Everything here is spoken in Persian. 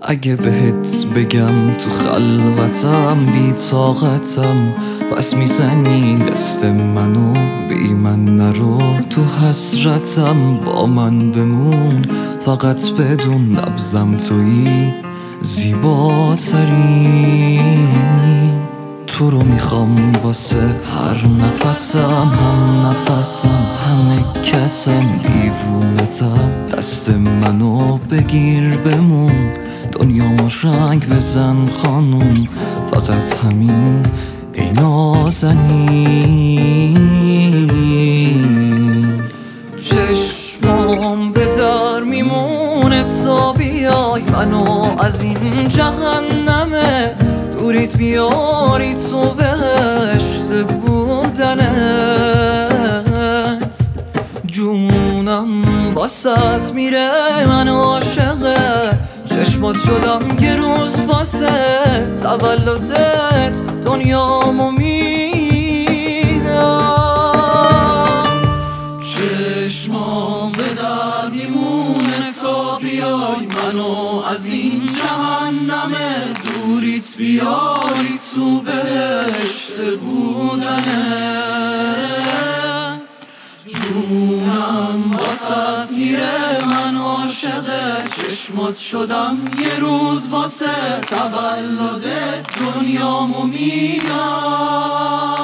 اگه بهت بگم تو خلوتم بی طاقتم، پس میزنی دست منو بی من نرو. تو حسرتم با من بمون، فقط بدون نبضم تویی زیباتری. تو رو میخوام واسه هر نفسم، هم نفسم همه کسم، دیوونتم. دست منو بگیر بمون، دنیامو رنگ بزن خانوم، فقط همین ای نازنین. چشمام به در میمونه تا بیای منو از این جهنمه دوریت بیاری تو بهشت بودنت. جونم واسه میره من عاشقه، چشمات شدم یه روز واسه تولدت دنیامو میدم. چشمام به در میمونه تا بیای منو از این جهنمه دوریت بیاری تو بهشت بودنت. جونم واسط میره من عاشقه، چشمات شدم یه روز واسه تولدت دنیامو میدم.